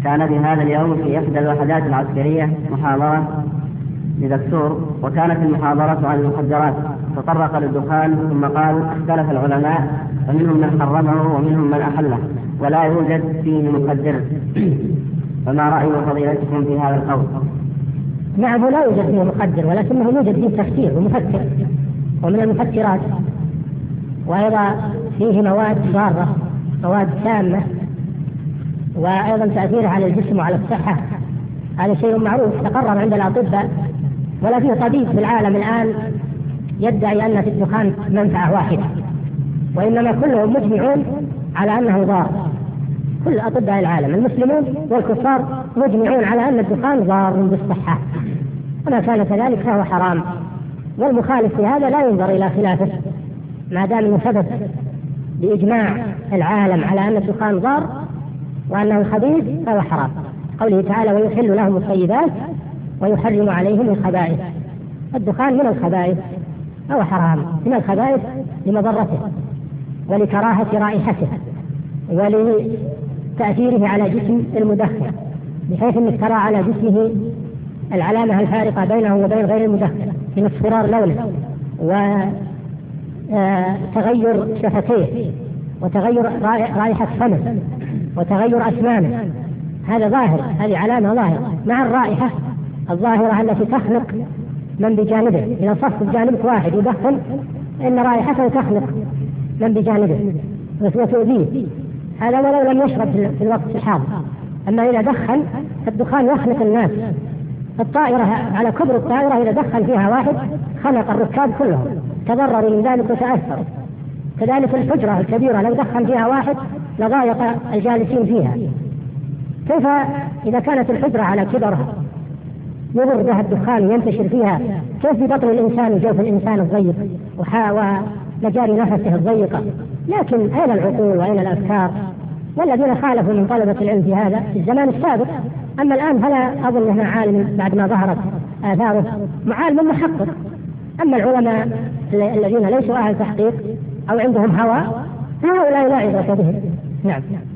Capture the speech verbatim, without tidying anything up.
كان في هذا اليوم في إحدى الوحدات العسكرية محاضرة لدكتور، وكانت المحاضرة عن المخدرات، تطرق للدخان ثم قال: اختلف العلماء فمنهم من حرمه ومنهم من أحله ولا يوجد فيه مخدر، فما رأي فضيلتكم في هذا القول؟ نعم، لا يوجد فيه مخدر، ولكنه يوجد فيه تفكير ومفكر ومن المفكرات، وأيضا فيه مواد ضارة، مواد سامة، وأيضا تأثيره على الجسم وعلى الصحة. هذا شيء معروف تقرر عند الأطباء، ولا فيه طبيب في العالم الآن يدعي أن في الدخان منفعة واحدة، وإنما كلهم مجمعون على أنه ضار. كل أطباء العالم المسلمون والكفار مجمعون على أن الدخان ضار بالصحة، وما كان كذلك فهو حرام، والمخالف في هذا لا ينظر إلى خلافه ما دام ثبت بإجماع العالم على أن الدخان ضار وأنه خبيث فهو حرام. قوله تعالى: ويحل لهم الطيبات ويحرم عليهم الخبائث. الدخان من الخبائث فهو حرام، من الخبائث لمضرته ولكراهة رائحته ولتأثيره على جسم المدخن، بحيث أن ترى على جسمه العلامة الفارقة بينه وبين غير المدخن من اصفرار لونه وتغير شفتيه وتغير رائحة فمه وتغير أسنانه. هذا ظاهر، هذه علامة ظاهرة مع الرائحة الظاهرة التي تخلق من بجانبه. إذا صف بجانبك واحد يدخن إن رائحته تخلق من بجانبه وتؤذيه، هذا ولو لم يشرب في الوقت الحاضر. أما إذا دخن فالدخان يخلق الناس. الطائرة على كبر الطائرة إذا دخن فيها واحد خلق الركاب كلهم، تضرروا من ذلك وتأثروا. كذلك الحجرة الكبيرة لو دخن فيها واحد لضايق الجالسين فيها. كيف إذا كانت الحجرة على كبرها يضر بها الدخان ينتشر فيها، كيف ببطن الإنسان وجوف الإنسان الضيق ومجاري نفسه الضيقة؟ لكن أين العقول وأين الأفكار؟ والذين خالفوا من طلبة العلم في هذا في الزمان السابق. أما الآن فلا أظن أنه عالم بعد ما ظهرت آثاره، معالم محقق. أما العلماء الذين ليسوا أهل تحقيق أو عندهم هوى فهؤلاء لا عبرة بهم. نعم.